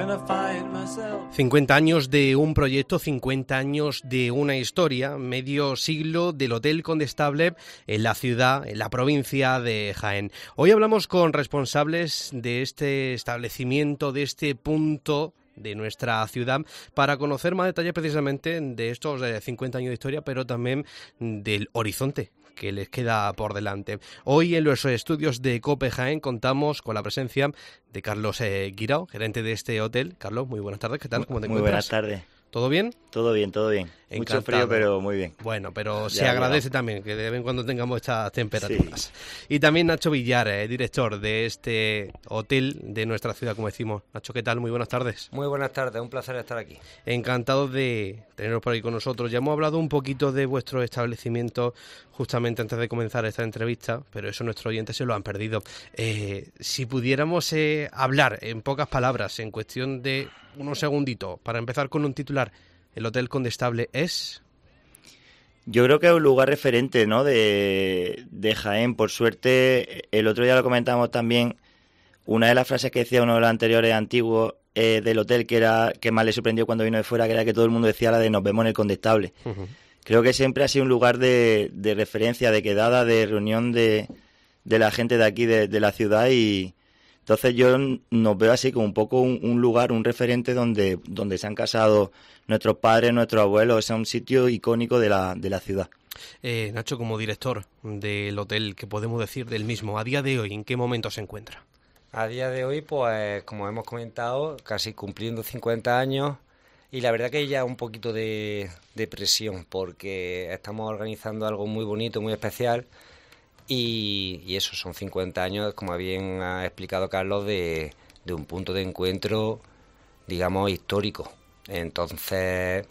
50 años de un proyecto, 50 años de una historia, medio siglo del Hotel Condestable en la ciudad, en la provincia de Jaén. Hoy hablamos con responsables de este establecimiento, de este punto de nuestra ciudad, para conocer más detalles precisamente de estos 50 años de historia, pero también del horizonte que les queda por delante. Hoy en los estudios de COPE Jaén contamos con la presencia de Carlos Guirao, gerente de este hotel. Carlos, muy buenas tardes, ¿qué tal? ¿Cómo te encuentras? Muy buenas tardes. ¿Todo bien? Todo bien, todo bien. Encantado. Mucho frío, pero muy bien. Bueno, pero se agradece también que de vez en cuando tengamos estas temperaturas. Sí. Y también Nacho Villar, director de este hotel de nuestra ciudad, como decimos. Nacho, ¿qué tal? Muy buenas tardes. Muy buenas tardes, un placer estar aquí. Encantado de teneros por ahí con nosotros. Ya hemos hablado un poquito de vuestro establecimiento justamente antes de comenzar esta entrevista, pero eso nuestros oyentes se lo han perdido. Si pudiéramos hablar en pocas palabras, en cuestión de unos segunditos, para empezar con un titular, ¿el Hotel Condestable es? Yo creo que es un lugar referente, ¿no?, de Jaén. Por suerte, el otro día lo comentamos también, una de las frases que decía uno de los anteriores antiguos del hotel, que más le sorprendió cuando vino de fuera, que era que todo el mundo decía la de nos vemos en el Condestable. Uh-huh. Creo que siempre ha sido un lugar de referencia, de quedada, de reunión de la gente de aquí, de la ciudad, y entonces yo nos veo así como un poco un lugar, un referente donde se han casado nuestros padres, nuestros abuelos. Es un sitio icónico de la ciudad. Nacho, como director del hotel, ¿qué podemos decir del mismo? A día de hoy, ¿en qué momento se encuentra? A día de hoy, pues como hemos comentado, casi cumpliendo 50 años, y la verdad que ya un poquito de presión, porque estamos organizando algo muy bonito, muy especial. Y eso, son 50 años, como bien ha explicado Carlos, de un punto de encuentro, digamos, histórico. Entonces,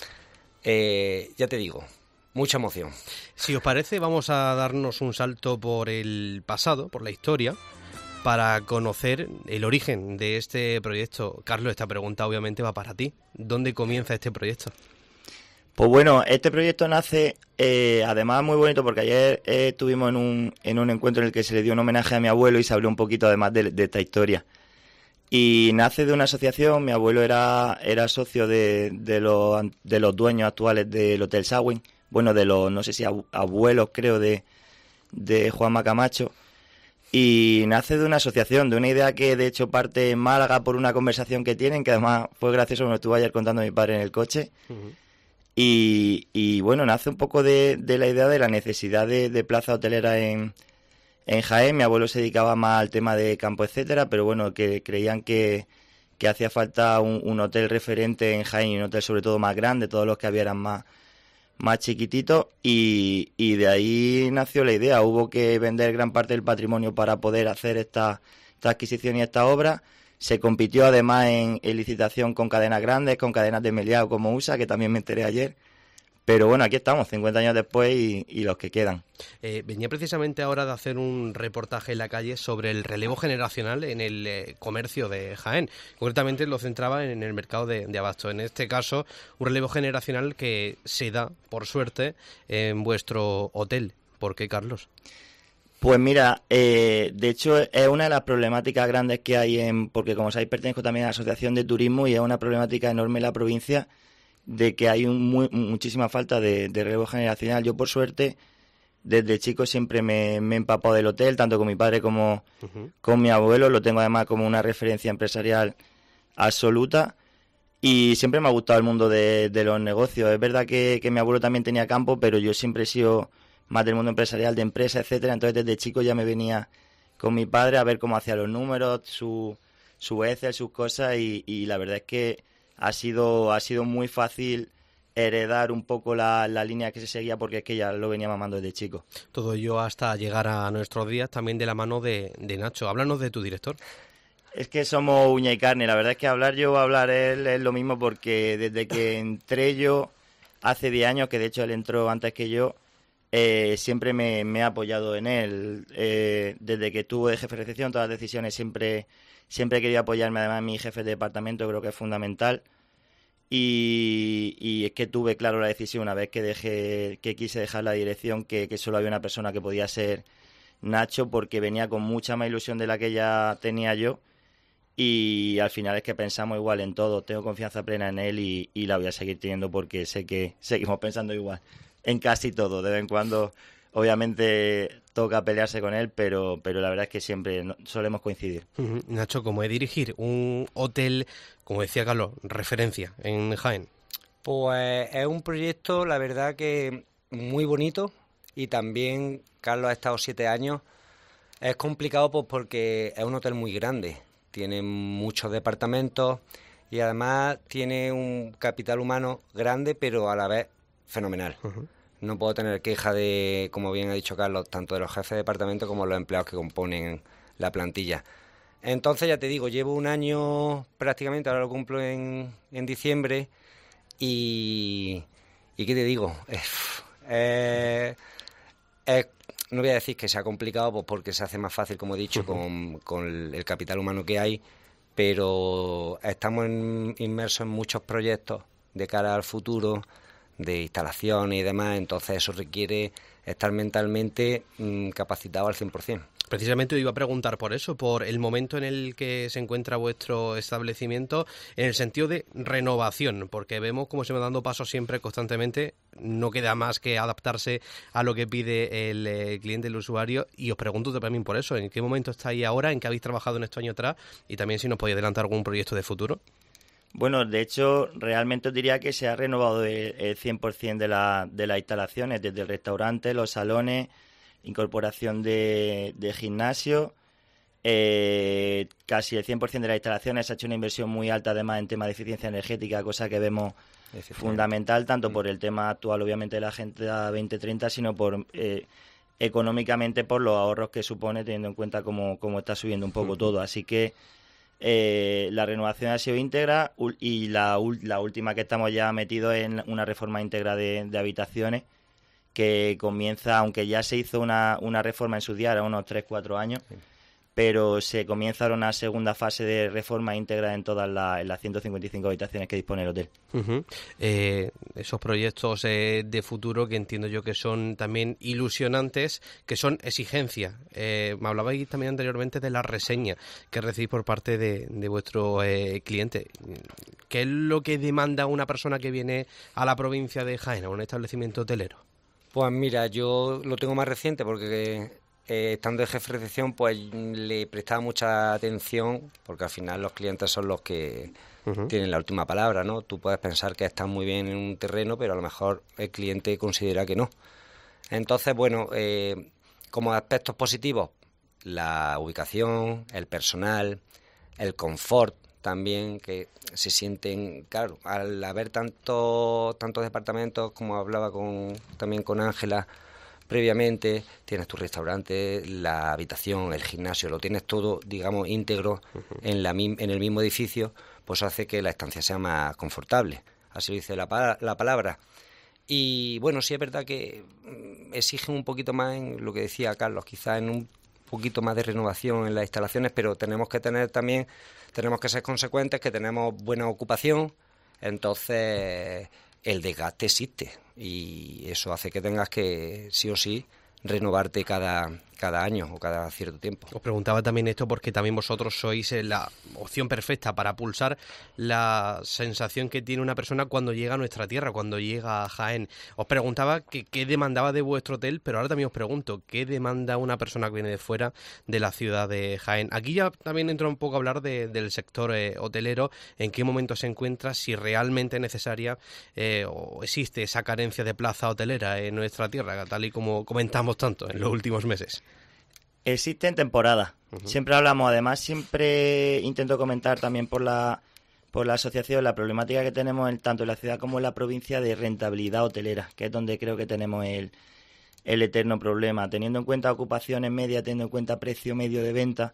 ya te digo, mucha emoción. Si os parece, vamos a darnos un salto por el pasado, por la historia, para conocer el origen de este proyecto. Carlos, esta pregunta obviamente va para ti. ¿Dónde comienza este proyecto? Pues bueno, este proyecto nace, además muy bonito, porque ayer estuvimos en un encuentro en el que se le dio un homenaje a mi abuelo y se habló un poquito además de esta historia. Y nace de una asociación. Mi abuelo era socio de los dueños actuales del Hotel Sagüen, bueno, de los, no sé si abuelos, creo, de Juanma Camacho. Y nace de una asociación, de una idea que de hecho parte en Málaga por una conversación que tienen, que además fue gracioso, me lo estuvo ayer contando mi padre en el coche. Uh-huh. Y bueno, nace un poco de la idea de la necesidad de plaza hotelera en Jaén. Mi abuelo se dedicaba más al tema de campo, etcétera, pero bueno, que creían que hacía falta un hotel referente en Jaén, y un hotel sobre todo más grande. Todos los que había eran más chiquititos, y de ahí nació la idea. Hubo que vender gran parte del patrimonio para poder hacer esta adquisición y esta obra. Se compitió además en licitación con cadenas grandes, con cadenas de meliado como USA, que también me enteré ayer. Pero bueno, aquí estamos, 50 años después, y los que quedan. Venía precisamente ahora de hacer un reportaje en la calle sobre el relevo generacional en el comercio de Jaén. Concretamente lo centraba en el mercado de abasto. En este caso, un relevo generacional que se da, por suerte, en vuestro hotel. ¿Por qué, Carlos? Pues mira, de hecho es una de las problemáticas grandes que hay porque como sabéis pertenezco también a la Asociación de Turismo, y es una problemática enorme en la provincia de que hay muchísima falta de relevo generacional. Yo por suerte desde chico siempre me he empapado del hotel, tanto con mi padre como uh-huh. con mi abuelo. Lo tengo además como una referencia empresarial absoluta, y siempre me ha gustado el mundo de los negocios. Es verdad que mi abuelo también tenía campo, pero yo siempre he sido más del mundo empresarial, de empresa, etcétera. Entonces desde chico ya me venía con mi padre a ver cómo hacía los números, su Excel, sus cosas, y la verdad es que ha sido muy fácil heredar un poco la línea que se seguía, porque es que ya lo venía mamando desde chico. Todo ello hasta llegar a nuestros días, también de la mano de Nacho. Háblanos de tu director. Es que somos uña y carne. La verdad es que hablar yo o hablar él es lo mismo, porque desde que entré yo hace 10 años, que de hecho él entró antes que yo, siempre me he apoyado en él. Desde que estuvo de jefe de recepción, todas las decisiones siempre he querido apoyarme. Además, mi jefe de departamento creo que es fundamental. Y es que tuve claro la decisión una vez que quise dejar la dirección, que solo había una persona que podía ser Nacho, porque venía con mucha más ilusión de la que ya tenía yo, y al final es que pensamos igual en todo. Tengo confianza plena en él y la voy a seguir teniendo porque sé que seguimos pensando igual en casi todo. De vez en cuando, obviamente, toca pelearse con él, pero la verdad es que siempre solemos coincidir. Nacho, ¿cómo es dirigir un hotel, como decía Carlos, referencia en Jaén? Pues es un proyecto, la verdad que muy bonito, y también Carlos ha estado 7 años. Es complicado pues porque es un hotel muy grande, tiene muchos departamentos y además tiene un capital humano grande, pero a la vez fenomenal. No puedo tener queja de, como bien ha dicho Carlos, tanto de los jefes de departamento como de los empleados que componen la plantilla. Entonces, ya te digo, llevo 1 año prácticamente, ahora lo cumplo en diciembre, y ¿qué te digo? No voy a decir que sea complicado, pues porque se hace más fácil, como he dicho, con el capital humano que hay, pero estamos inmersos en muchos proyectos de cara al futuro, de instalaciones y demás, entonces eso requiere estar mentalmente capacitado al 100%. Precisamente iba a preguntar por eso, por el momento en el que se encuentra vuestro establecimiento, en el sentido de renovación, porque vemos cómo se va dando pasos siempre constantemente, no queda más que adaptarse a lo que pide el cliente, el usuario, y os pregunto también por eso, ¿en qué momento estáis ahora, en qué habéis trabajado en estos años atrás, y también si nos podéis adelantar algún proyecto de futuro? Bueno, de hecho, realmente os diría que se ha renovado el 100% de las instalaciones, desde el restaurante, los salones, incorporación de gimnasio, casi el 100% de las instalaciones. Se ha hecho una inversión muy alta además en tema de eficiencia energética, cosa que vemos fundamental, tanto por el tema actual obviamente de la Agenda 2030, sino por económicamente por los ahorros que supone, teniendo en cuenta cómo está subiendo un poco todo. Así que la renovación ha sido íntegra y la última que estamos ya metidos en una reforma íntegra de habitaciones, que comienza, aunque ya se hizo una reforma en su día, era unos 3-4 años, pero se comienza ahora una segunda fase de reforma íntegra en todas las 155 habitaciones que dispone el hotel. Esos proyectos de futuro que entiendo yo que son también ilusionantes, que son exigencias. Me hablabais también anteriormente de la reseña que recibís por parte de vuestro cliente. ¿Qué es lo que demanda una persona que viene a la provincia de Jaén, a un establecimiento hotelero? Pues mira, yo lo tengo más reciente porque estando de jefe de recepción pues le prestaba mucha atención, porque al final los clientes son los que tienen la última palabra, ¿no? Tú puedes pensar que estás muy bien en un terreno, pero a lo mejor el cliente considera que no. Entonces, bueno, como aspectos positivos, la ubicación, el personal, el confort también, que se sienten, claro, al haber tantos departamentos, como hablaba también con Ángela previamente, tienes tu restaurante, la habitación, el gimnasio, lo tienes todo, digamos, íntegro en el mismo edificio, pues hace que la estancia sea más confortable, así lo dice la palabra. Y bueno, sí es verdad que exigen un poquito más en lo que decía Carlos, quizás en un poquito más de renovación en las instalaciones, pero tenemos que ser consecuentes, que tenemos buena ocupación, entonces el desgaste existe y eso hace que tengas que sí o sí renovarte cada año o cada cierto tiempo. Os preguntaba también esto porque también vosotros sois la opción perfecta para pulsar la sensación que tiene una persona cuando llega a nuestra tierra, cuando llega a Jaén. Os preguntaba qué demandaba de vuestro hotel, pero ahora también os pregunto, ¿qué demanda una persona que viene de fuera de la ciudad de Jaén? Aquí ya también entra un poco a hablar del sector hotelero, en qué momento se encuentra, si realmente es necesaria o existe esa carencia de plaza hotelera en nuestra tierra, tal y como comentamos tanto en los últimos meses. Existen temporadas. Siempre hablamos, además siempre intento comentar también por la asociación la problemática que tenemos tanto en la ciudad como en la provincia de rentabilidad hotelera, que es donde creo que tenemos el eterno problema. Teniendo en cuenta ocupaciones medias, teniendo en cuenta precio medio de venta,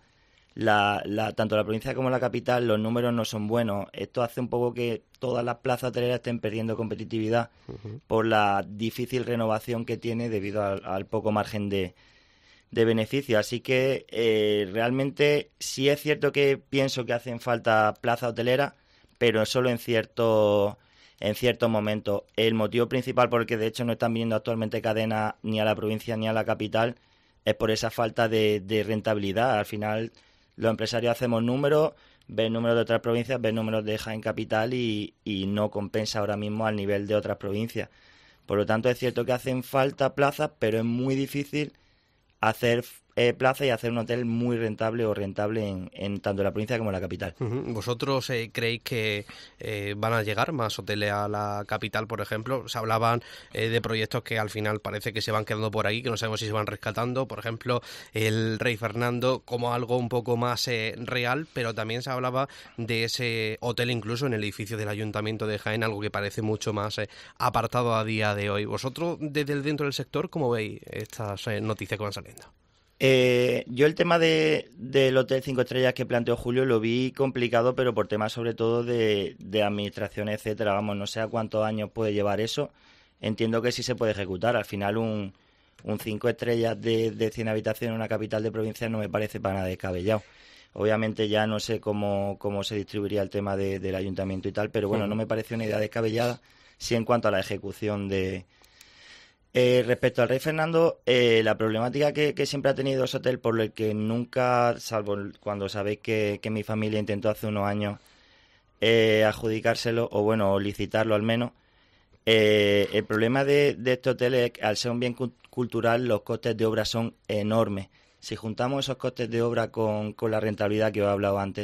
tanto la provincia como la capital, los números no son buenos. Esto hace un poco que todas las plazas hoteleras estén perdiendo competitividad por la difícil renovación que tiene debido al poco margen de beneficio. Así que realmente sí es cierto que pienso que hacen falta plazas hoteleras, pero solo en ciertos momentos. El motivo principal por el que de hecho no están viniendo actualmente cadenas ni a la provincia ni a la capital es por esa falta de rentabilidad. Al final los empresarios hacemos números, ves números de otras provincias, ves números de Jaén Capital y no compensa ahora mismo al nivel de otras provincias. Por lo tanto, es cierto que hacen falta plazas, pero es muy difícil hacer plazas y hacer un hotel muy rentable o rentable en tanto la provincia como en la capital. ¿Vosotros creéis que van a llegar más hoteles a la capital, por ejemplo? Se hablaban de proyectos que al final parece que se van quedando por ahí, que no sabemos si se van rescatando. Por ejemplo, el Rey Fernando como algo un poco más real, pero también se hablaba de ese hotel incluso en el edificio del Ayuntamiento de Jaén, algo que parece mucho más apartado a día de hoy. ¿Vosotros desde dentro del sector cómo veis estas noticias que van saliendo? Yo el tema del Hotel 5 Estrellas que planteó Julio lo vi complicado, pero por temas sobre todo de administración, etcétera. Vamos, no sé a cuántos años puede llevar eso. Entiendo que sí se puede ejecutar. Al final un 5 estrellas de 100 habitaciones en una capital de provincia no me parece para nada descabellado. Obviamente ya no sé cómo se distribuiría el tema del ayuntamiento y tal, pero bueno, no me parece una idea descabellada. Sí, en cuanto a la ejecución respecto al Rey Fernando, la problemática que siempre ha tenido ese hotel, por el que nunca, salvo cuando sabéis que mi familia intentó hace unos años adjudicárselo, o bueno, licitarlo al menos, el problema de este hotel es que al ser un bien cultural los costes de obra son enormes. Si juntamos esos costes de obra con la rentabilidad que os he hablado antes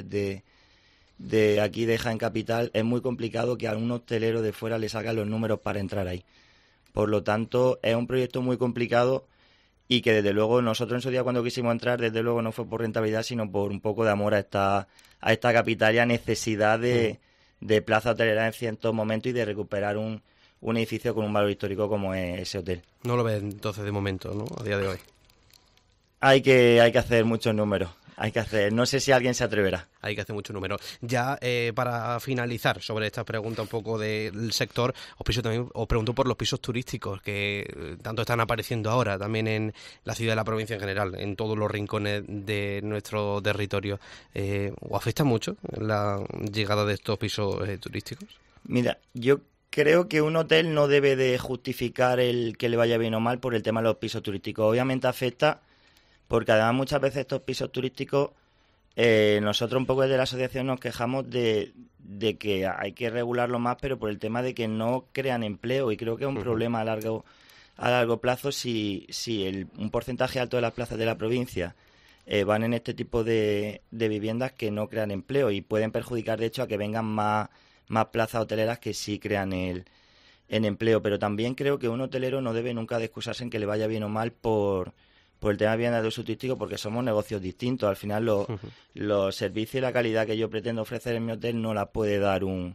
de aquí de Jaén Capital, es muy complicado que a un hostelero de fuera le salgan los números para entrar ahí. Por lo tanto, es un proyecto muy complicado y que desde luego nosotros en su día cuando quisimos entrar, desde luego no fue por rentabilidad, sino por un poco de amor a esta capital y a necesidad de plaza hotelera en ciertos momentos y de recuperar un edificio con un valor histórico como es ese hotel. No lo ves entonces de momento, ¿no? A día de hoy. Hay que hacer muchos números. No sé si alguien se atreverá. Hay que hacer mucho número. Ya para finalizar sobre esta pregunta un poco del sector, os pregunto por los pisos turísticos que tanto están apareciendo ahora, también en la ciudad de la provincia en general, en todos los rincones de nuestro territorio. ¿Os afecta mucho la llegada de estos pisos turísticos? Mira, yo creo que un hotel no debe de justificar el que le vaya bien o mal por el tema de los pisos turísticos. Obviamente afecta, porque además muchas veces estos pisos turísticos, nosotros un poco desde la asociación nos quejamos de que hay que regularlo más, pero por el tema de que no crean empleo, y creo que es un problema a largo plazo si un porcentaje alto de las plazas de la provincia van en este tipo de viviendas que no crean empleo y pueden perjudicar de hecho a que vengan más plazas hoteleras que sí crean en empleo. Pero también creo que un hotelero no debe nunca de excusarse en que le vaya bien o mal por el tema de viviendas de uso turístico, porque somos negocios distintos. Al final los servicios y la calidad que yo pretendo ofrecer en mi hotel no la puede dar un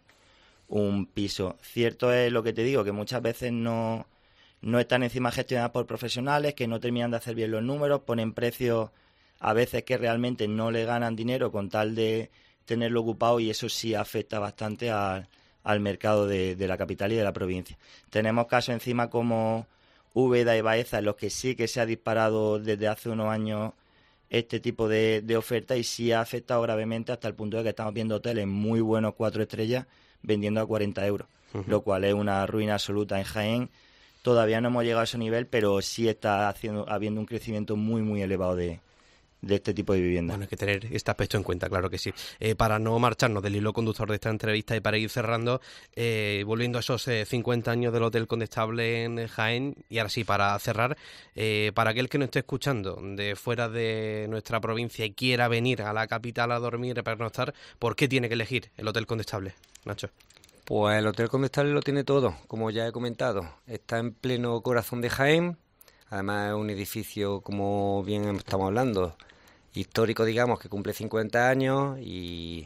piso. Cierto es lo que te digo, que muchas veces no están encima gestionadas por profesionales que no terminan de hacer bien los números, ponen precios a veces que realmente no le ganan dinero con tal de tenerlo ocupado, y eso sí afecta bastante al mercado de la capital y de la provincia. Tenemos casos encima como Úbeda y Baeza, en los que sí que se ha disparado desde hace unos años este tipo de oferta, y sí ha afectado gravemente hasta el punto de que estamos viendo hoteles muy buenos 4 estrellas vendiendo a 40 euros, lo cual es una ruina absoluta. En Jaén todavía no hemos llegado a ese nivel, pero sí está habiendo un crecimiento muy muy elevado de este tipo de vivienda. Bueno, hay que tener este aspecto en cuenta, claro que sí. Para no marcharnos del hilo conductor de esta entrevista y para ir cerrando, volviendo a esos 50 años del Hotel Condestable en Jaén, y ahora sí, para cerrar, para aquel que no esté escuchando de fuera de nuestra provincia y quiera venir a la capital a dormir, a pernoctar, ¿por qué tiene que elegir el Hotel Condestable, Nacho? Pues el Hotel Condestable lo tiene todo, como ya he comentado. Está en pleno corazón de Jaén, además es un edificio, como bien estamos hablando, histórico, digamos, que cumple 50 años y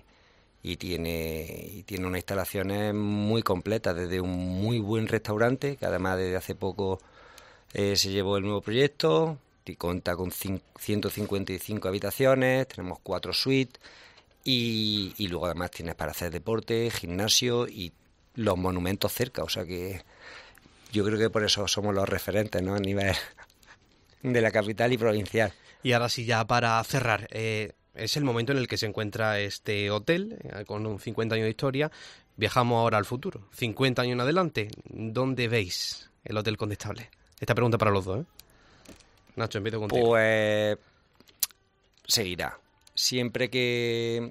tiene unas instalaciones muy completas, desde un muy buen restaurante, que además desde hace poco se llevó el nuevo proyecto, y cuenta con 155 habitaciones, tenemos 4 suites, y luego además tienes para hacer deporte, gimnasio y los monumentos cerca, o sea que yo creo que por eso somos los referentes, ¿no?, a nivel de la capital y provincial. Y ahora sí, ya para cerrar, es el momento en el que se encuentra este hotel, con un 50 años de historia. Viajamos ahora al futuro, 50 años en adelante. ¿Dónde veis el Hotel Condestable? Esta pregunta para los dos, ¿eh? Nacho, empiezo contigo. Pues seguirá. Siempre que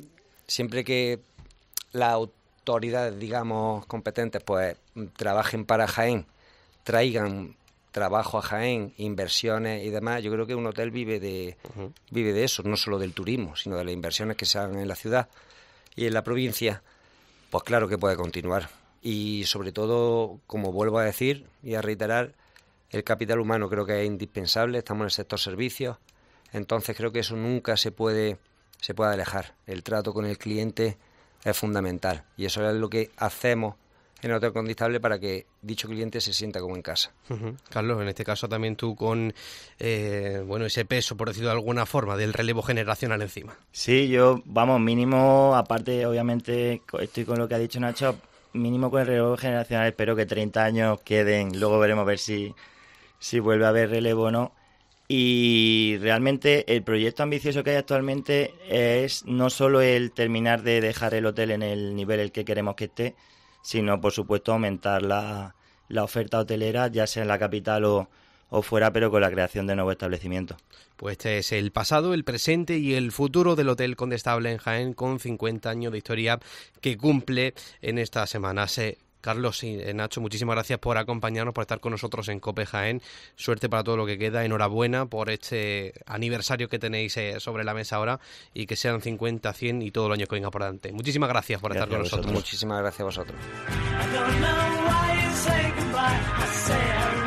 siempre que las autoridades, digamos, competentes, pues trabajen para Jaén, traigan trabajo a Jaén, inversiones y demás, yo creo que un hotel vive de eso, no solo del turismo, sino de las inversiones que se hagan en la ciudad y en la provincia, pues claro que puede continuar. Y sobre todo, como vuelvo a decir y a reiterar, el capital humano creo que es indispensable, estamos en el sector servicios, entonces creo que eso nunca se puede alejar. El trato con el cliente es fundamental y eso es lo que hacemos en el Hotel Condestable para que dicho cliente se sienta como en casa. Carlos, en este caso también tú con ese peso, por decirlo de alguna forma, del relevo generacional encima. Sí, yo, mínimo, aparte, obviamente, estoy con lo que ha dicho Nacho, mínimo con el relevo generacional, espero que 30 años queden, luego veremos a ver si vuelve a haber relevo o no. Y realmente el proyecto ambicioso que hay actualmente es no solo el terminar de dejar el hotel en el nivel el que queremos que esté, sino, por supuesto, aumentar la oferta hotelera, ya sea en la capital o fuera, pero con la creación de nuevos establecimientos. Pues este es el pasado, el presente y el futuro del Hotel Condestable en Jaén, con 50 años de historia que cumple en estas semanas. Carlos y Nacho, muchísimas gracias por acompañarnos, por estar con nosotros en COPE Jaén. Suerte para todo lo que queda. Enhorabuena por este aniversario que tenéis sobre la mesa ahora y que sean 50, 100 y todo el año que venga por delante. Muchísimas gracias por estar con nosotros. Muchísimas gracias a vosotros.